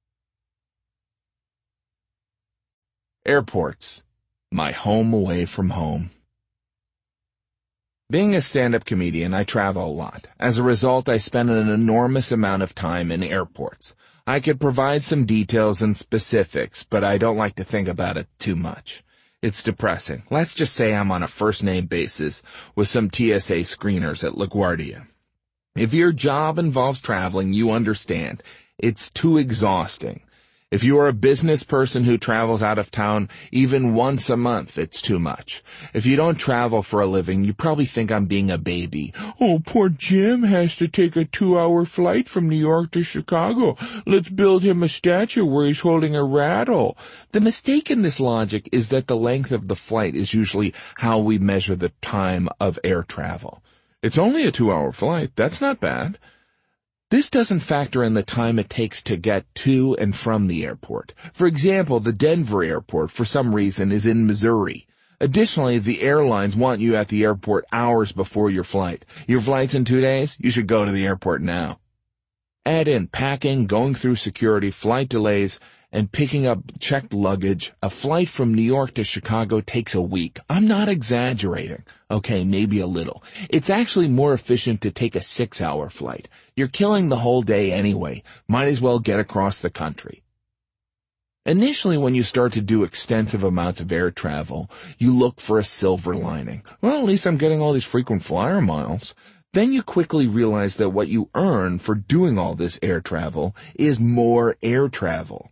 Airports. My home away from home. Being a stand-up comedian, I travel a lot. As a result, I spend an enormous amount of time in airports. I could provide some details and specifics, but I don't like to think about it too much. It's depressing. Let's just say I'm on a first-name basis with some TSA screeners at LaGuardia. If your job involves traveling, you understand. It's too exhausting. If you are a business person who travels out of town even once a month, it's too much. If you don't travel for a living, you probably think I'm being a baby. Oh, poor Jim has to take a 2-hour flight from New York to Chicago. Let's build him a statue where he's holding a rattle. The mistake in this logic is that the length of the flight is usually how we measure the time of air travel. It's only a 2-hour flight. That's not bad. This doesn't factor in the time it takes to get to and from the airport. For example, the Denver airport, for some reason, is in Missouri. Additionally, the airlines want you at the airport hours before your flight. Your flight's in 2 days? You should go to the airport now. Add in packing, going through security, flight delays, and picking up checked luggage. A flight from New York to Chicago takes a week. I'm not exaggerating. Okay, maybe a little. It's actually more efficient to take a 6-hour flight. You're killing the whole day anyway. Might as well get across the country. Initially, when you start to do extensive amounts of air travel, you look for a silver lining. Well, at least I'm getting all these frequent flyer miles. Then you quickly realize that what you earn for doing all this air travel is more air travel.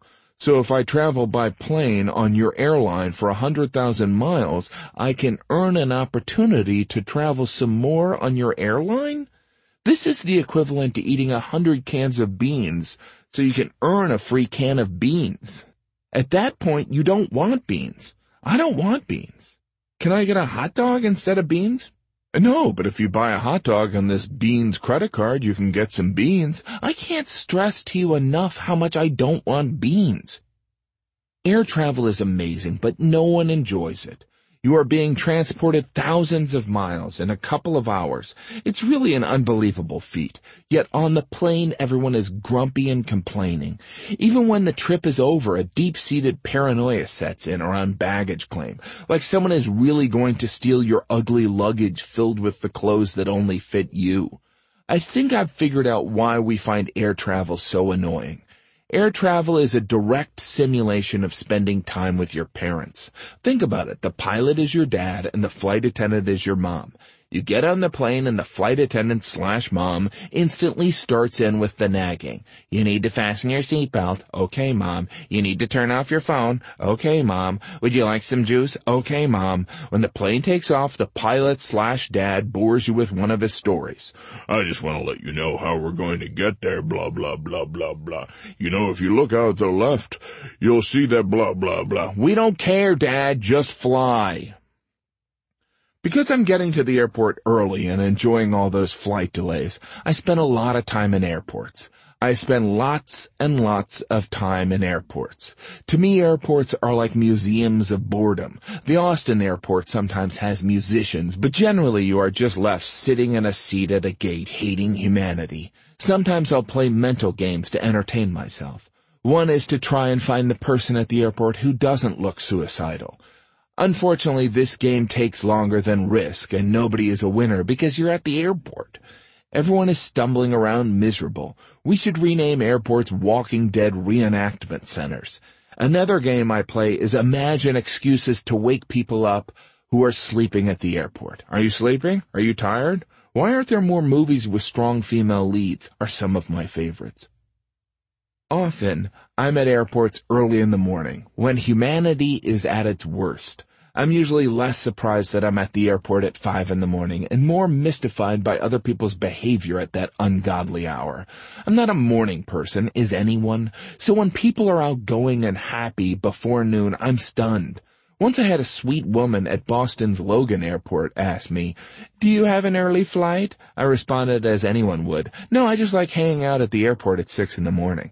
So if I travel by plane on your airline for 100,000 miles, I can earn an opportunity to travel some more on your airline? This is the equivalent to eating 100 cans of beans, so you can earn a free can of beans. At that point, you don't want beans. I don't want beans. Can I get a hot dog instead of beans? No, but if you buy a hot dog on this Beans credit card, you can get some beans. I can't stress to you enough how much I don't want beans. Air travel is amazing, but no one enjoys it. You are being transported thousands of miles in a couple of hours. It's really an unbelievable feat. Yet on the plane, everyone is grumpy and complaining. Even when the trip is over, a deep-seated paranoia sets in around baggage claim, like someone is really going to steal your ugly luggage filled with the clothes that only fit you. I think I've figured out why we find air travel so annoying. Air travel is a direct simulation of spending time with your parents. Think about it. The pilot is your dad and the flight attendant is your mom. You get on the plane and the flight attendant/mom instantly starts in with the nagging. You need to fasten your seatbelt. Okay, Mom. You need to turn off your phone. Okay, Mom. Would you like some juice? Okay, Mom. When the plane takes off, the pilot/dad bores you with one of his stories. I just want to let you know how we're going to get there, blah, blah, blah, blah, blah. You know, if you look out to the left, you'll see that blah, blah, blah. We don't care, Dad. Just fly. Because I'm getting to the airport early and enjoying all those flight delays, I spend a lot of time in airports. I spend lots and lots of time in airports. To me, airports are like museums of boredom. The Austin airport sometimes has musicians, but generally you are just left sitting in a seat at a gate hating humanity. Sometimes I'll play mental games to entertain myself. One is to try and find the person at the airport who doesn't look suicidal. Unfortunately, this game takes longer than Risk, and nobody is a winner because you're at the airport. Everyone is stumbling around miserable. We should rename airports Walking Dead reenactment centers. Another game I play is imagine excuses to wake people up who are sleeping at the airport. Are you sleeping? Are you tired? Why aren't there more movies with strong female leads? Are some of my favorites. Often, I'm at airports early in the morning, when humanity is at its worst. I'm usually less surprised that I'm at the airport at 5 in the morning and more mystified by other people's behavior at that ungodly hour. I'm not a morning person, is anyone? So when people are outgoing and happy before noon, I'm stunned. Once I had a sweet woman at Boston's Logan Airport ask me, "Do you have an early flight?" I responded as anyone would, "No, I just like hanging out at the airport at 6 in the morning."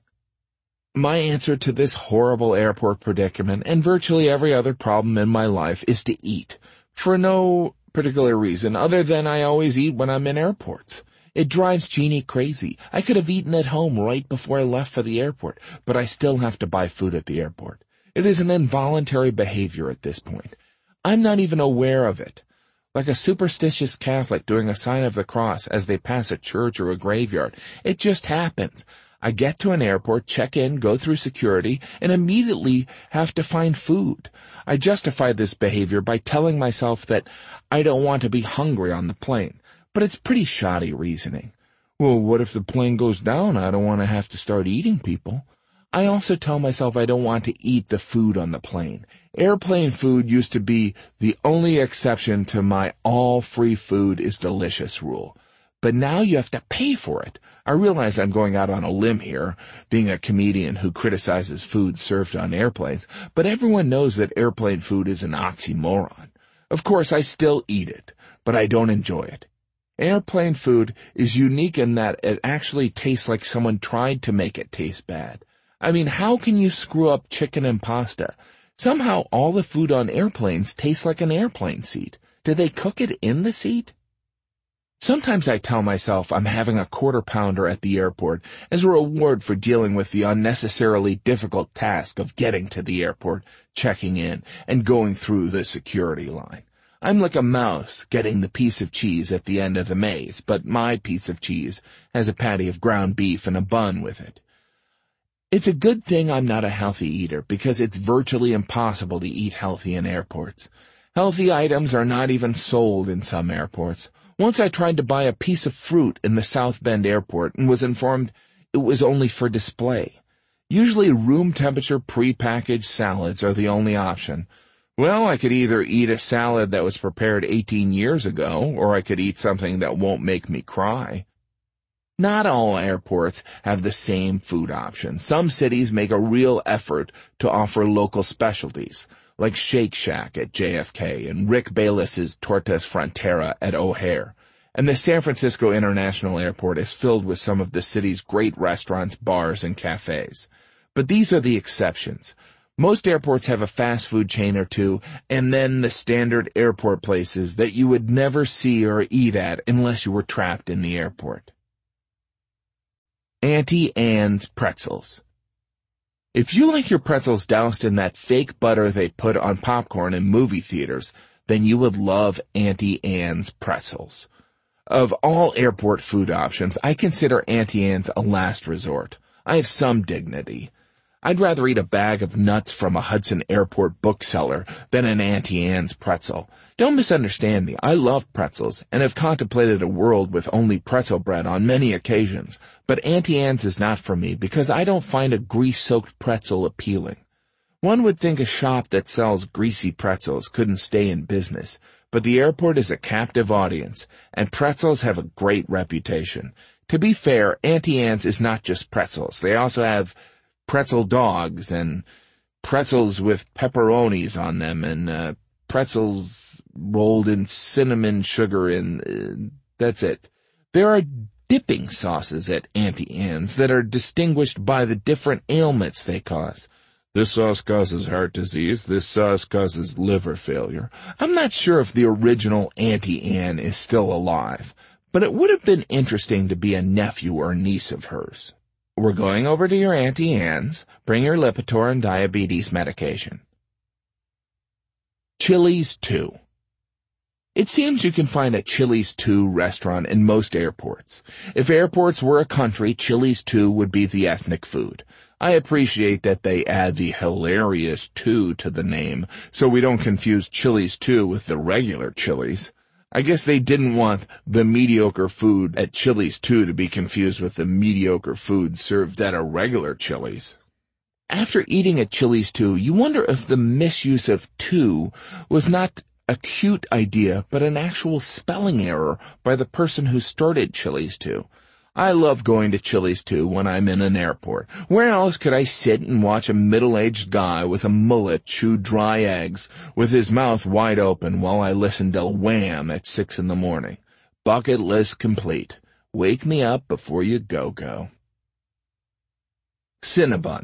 My answer to this horrible airport predicament and virtually every other problem in my life is to eat, for no particular reason other than I always eat when I'm in airports. It drives Jeannie crazy. I could have eaten at home right before I left for the airport, but I still have to buy food at the airport. It is an involuntary behavior at this point. I'm not even aware of it. Like a superstitious Catholic doing a sign of the cross as they pass a church or a graveyard. It just happens. I get to an airport, check in, go through security, and immediately have to find food. I justify this behavior by telling myself that I don't want to be hungry on the plane, but it's pretty shoddy reasoning. Well, what if the plane goes down? I don't want to have to start eating people. I also tell myself I don't want to eat the food on the plane. Airplane food used to be the only exception to my all free food is delicious rule. But now you have to pay for it. I realize I'm going out on a limb here, being a comedian who criticizes food served on airplanes, but everyone knows that airplane food is an oxymoron. Of course, I still eat it, but I don't enjoy it. Airplane food is unique in that it actually tastes like someone tried to make it taste bad. I mean, how can you screw up chicken and pasta? Somehow all the food on airplanes tastes like an airplane seat. Did they cook it in the seat? Sometimes I tell myself I'm having a quarter pounder at the airport as a reward for dealing with the unnecessarily difficult task of getting to the airport, checking in, and going through the security line. I'm like a mouse getting the piece of cheese at the end of the maze, but my piece of cheese has a patty of ground beef and a bun with it. It's a good thing I'm not a healthy eater because it's virtually impossible to eat healthy in airports. Healthy items are not even sold in some airports. Once I tried to buy a piece of fruit in the South Bend airport and was informed it was only for display. Usually room temperature prepackaged salads are the only option. Well, I could either eat a salad that was prepared 18 years ago, or I could eat something that won't make me cry. Not all airports have the same food options. Some cities make a real effort to offer local specialties, like Shake Shack at JFK and Rick Bayless's Tortas Frontera at O'Hare. And the San Francisco International Airport is filled with some of the city's great restaurants, bars, and cafes. But these are the exceptions. Most airports have a fast food chain or two, and then the standard airport places that you would never see or eat at unless you were trapped in the airport. Auntie Anne's Pretzels. If you like your pretzels doused in that fake butter they put on popcorn in movie theaters, then you would love Auntie Anne's Pretzels. Of all airport food options, I consider Auntie Anne's a last resort. I have some dignity. I'd rather eat a bag of nuts from a Hudson Airport bookseller than an Auntie Anne's pretzel. Don't misunderstand me. I love pretzels and have contemplated a world with only pretzel bread on many occasions. But Auntie Anne's is not for me because I don't find a grease-soaked pretzel appealing. One would think a shop that sells greasy pretzels couldn't stay in business, but the airport is a captive audience, and pretzels have a great reputation. To be fair, Auntie Anne's is not just pretzels. They also have pretzel dogs and pretzels with pepperonis on them and pretzels rolled in cinnamon sugar and that's it. There are dipping sauces at Auntie Anne's that are distinguished by the different ailments they cause. This sauce causes heart disease. This sauce causes liver failure. I'm not sure if the original Auntie Anne is still alive, but it would have been interesting to be a nephew or niece of hers. We're going over to your Auntie Anne's. Bring your Lipitor and diabetes medication. Chili's 2. It seems you can find a Chili's 2 restaurant in most airports. If airports were a country, Chili's 2 would be the ethnic food. I appreciate that they add the hilarious 2 to the name, so we don't confuse Chili's 2 with the regular Chili's. I guess they didn't want the mediocre food at Chili's 2 to be confused with the mediocre food served at a regular Chili's. After eating at Chili's 2, you wonder if the misuse of 2 was not a cute idea, but an actual spelling error by the person who started Chili's 2. I love going to Chili's 2 when I'm in an airport. Where else could I sit and watch a middle-aged guy with a mullet chew dry eggs with his mouth wide open while I listen to Wham at 6 a.m? Bucket list complete. Wake me up before you go. Cinnabon.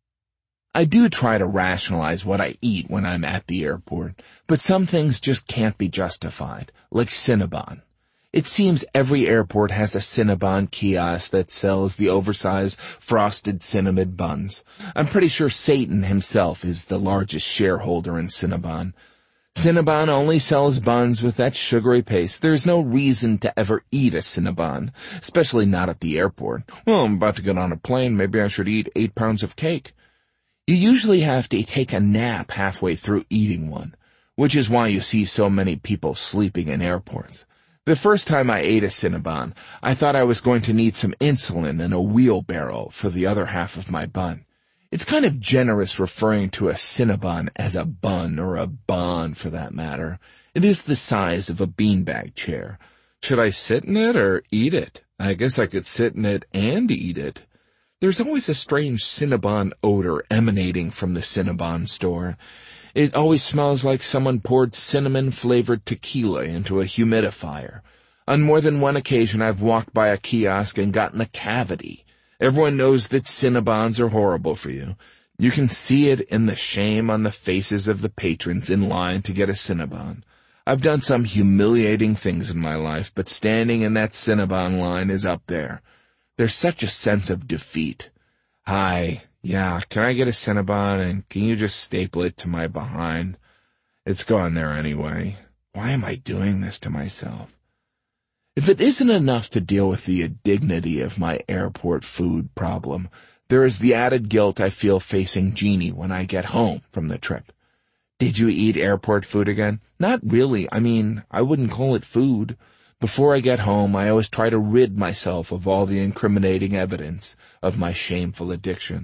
I do try to rationalize what I eat when I'm at the airport, but some things just can't be justified, like Cinnabon. It seems every airport has a Cinnabon kiosk that sells the oversized frosted cinnamon buns. I'm pretty sure Satan himself is the largest shareholder in Cinnabon. Cinnabon only sells buns with that sugary paste. There's no reason to ever eat a Cinnabon, especially not at the airport. Well, I'm about to get on a plane. Maybe I should eat 8 pounds of cake. You usually have to take a nap halfway through eating one, which is why you see so many people sleeping in airports. The first time I ate a Cinnabon, I thought I was going to need some insulin and a wheelbarrow for the other half of my bun. It's kind of generous referring to a Cinnabon as a bun, or a bon for that matter. It is the size of a beanbag chair. Should I sit in it or eat it? I guess I could sit in it and eat it. There's always a strange Cinnabon odor emanating from the Cinnabon store. It always smells like someone poured cinnamon-flavored tequila into a humidifier. On more than one occasion I've walked by a kiosk and gotten a cavity. Everyone knows that Cinnabons are horrible for you. You can see it in the shame on the faces of the patrons in line to get a Cinnabon. I've done some humiliating things in my life, but standing in that Cinnabon line is up there. There's such a sense of defeat. Hi. Yeah, can I get a Cinnabon, and can you just staple it to my behind? It's gone there anyway. Why am I doing this to myself? If it isn't enough to deal with the indignity of my airport food problem, there is the added guilt I feel facing Jeannie when I get home from the trip. Did you eat airport food again? Not really. I mean, I wouldn't call it food. Before I get home, I always try to rid myself of all the incriminating evidence of my shameful addiction.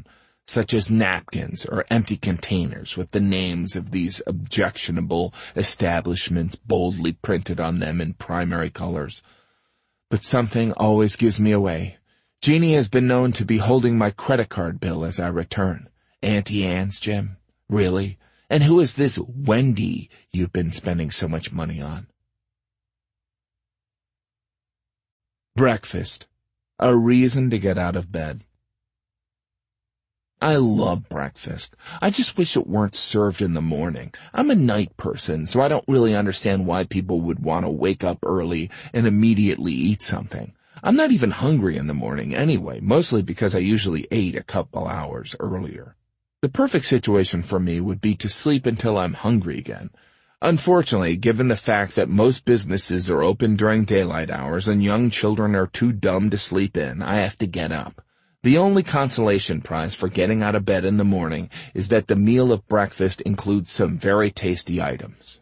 such as napkins or empty containers with the names of these objectionable establishments boldly printed on them in primary colors. But something always gives me away. Jeannie has been known to be holding my credit card bill as I return. Auntie Anne's, Jim? Really? And who is this Wendy you've been spending so much money on? Breakfast. A reason to get out of bed. I love breakfast. I just wish it weren't served in the morning. I'm a night person, so I don't really understand why people would want to wake up early and immediately eat something. I'm not even hungry in the morning anyway, mostly because I usually ate a couple hours earlier. The perfect situation for me would be to sleep until I'm hungry again. Unfortunately, given the fact that most businesses are open during daylight hours and young children are too dumb to sleep in, I have to get up. The only consolation prize for getting out of bed in the morning is that the meal of breakfast includes some very tasty items.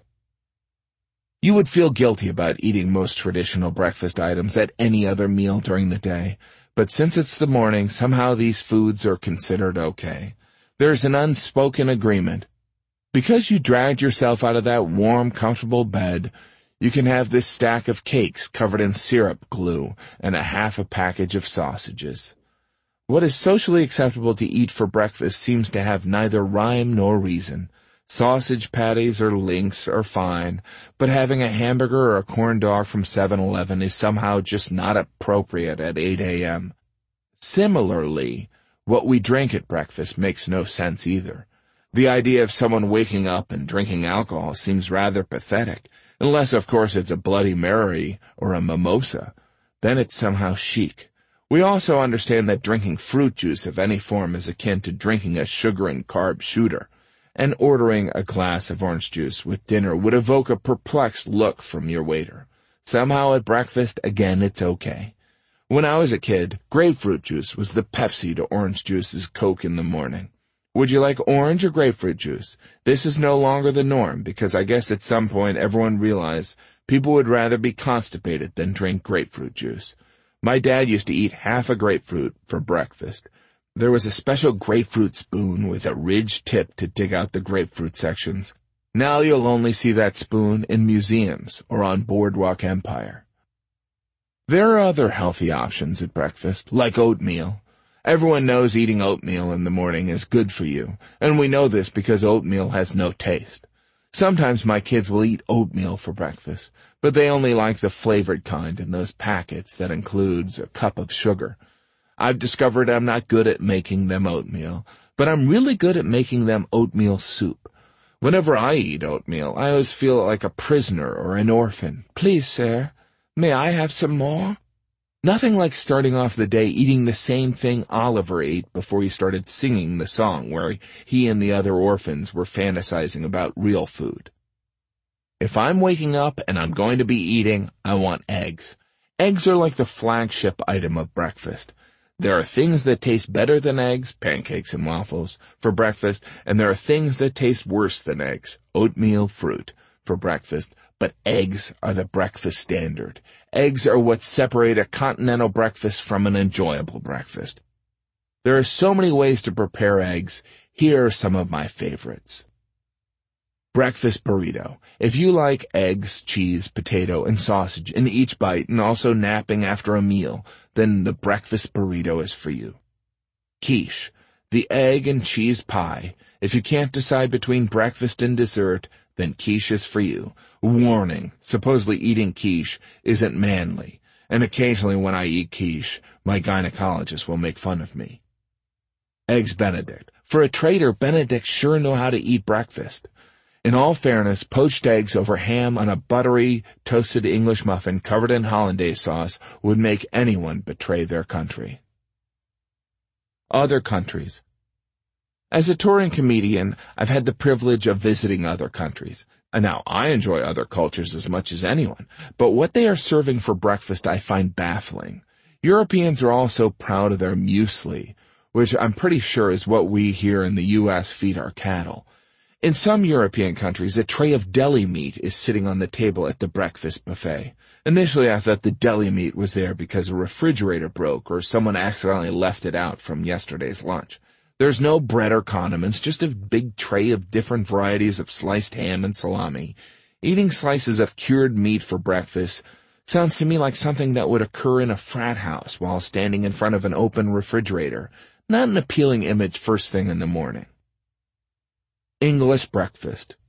You would feel guilty about eating most traditional breakfast items at any other meal during the day, but since it's the morning, somehow these foods are considered okay. There's an unspoken agreement. Because you dragged yourself out of that warm, comfortable bed, you can have this stack of cakes covered in syrup glue and a half a package of sausages. What is socially acceptable to eat for breakfast seems to have neither rhyme nor reason. Sausage patties or links are fine, but having a hamburger or a corn dog from 7-Eleven is somehow just not appropriate at 8 a.m. Similarly, what we drink at breakfast makes no sense either. The idea of someone waking up and drinking alcohol seems rather pathetic, unless of course it's a Bloody Mary or a mimosa. Then it's somehow chic. We also understand that drinking fruit juice of any form is akin to drinking a sugar and carb shooter, and ordering a glass of orange juice with dinner would evoke a perplexed look from your waiter. Somehow at breakfast, again, it's okay. When I was a kid, grapefruit juice was the Pepsi to orange juice's Coke in the morning. Would you like orange or grapefruit juice? This is no longer the norm because I guess at some point everyone realized people would rather be constipated than drink grapefruit juice. My dad used to eat half a grapefruit for breakfast. There was a special grapefruit spoon with a ridged tip to dig out the grapefruit sections. Now you'll only see that spoon in museums or on Boardwalk Empire. There are other healthy options at breakfast, like oatmeal. Everyone knows eating oatmeal in the morning is good for you, and we know this because oatmeal has no taste. Sometimes my kids will eat oatmeal for breakfast, but they only like the flavored kind in those packets that includes a cup of sugar. I've discovered I'm not good at making them oatmeal, but I'm really good at making them oatmeal soup. Whenever I eat oatmeal, I always feel like a prisoner or an orphan. Please, sir, may I have some more? Nothing like starting off the day eating the same thing Oliver ate before he started singing the song where he and the other orphans were fantasizing about real food. If I'm waking up and I'm going to be eating, I want eggs. Eggs are like the flagship item of breakfast. There are things that taste better than eggs, pancakes and waffles, for breakfast, and there are things that taste worse than eggs, oatmeal, fruit, for breakfast, but eggs are the breakfast standard. Eggs are what separate a continental breakfast from an enjoyable breakfast. There are so many ways to prepare eggs. Here are some of my favorites. Breakfast burrito. If you like eggs, cheese, potato, and sausage in each bite and also napping after a meal, then the breakfast burrito is for you. Quiche. The egg and cheese pie. If you can't decide between breakfast and dessert, then quiche is for you. Warning, supposedly eating quiche isn't manly, and occasionally when I eat quiche, my gynecologist will make fun of me. Eggs Benedict. For a trader, Benedicts sure know how to eat breakfast. In all fairness, poached eggs over ham on a buttery, toasted English muffin covered in hollandaise sauce would make anyone betray their country. Other countries. As a touring comedian, I've had the privilege of visiting other countries. And now, I enjoy other cultures as much as anyone, but what they are serving for breakfast I find baffling. Europeans are all so proud of their muesli, which I'm pretty sure is what we here in the U.S. feed our cattle. In some European countries, a tray of deli meat is sitting on the table at the breakfast buffet. Initially, I thought the deli meat was there because a refrigerator broke or someone accidentally left it out from yesterday's lunch. There's no bread or condiments, just a big tray of different varieties of sliced ham and salami. Eating slices of cured meat for breakfast sounds to me like something that would occur in a frat house while standing in front of an open refrigerator, not an appealing image first thing in the morning. English breakfast.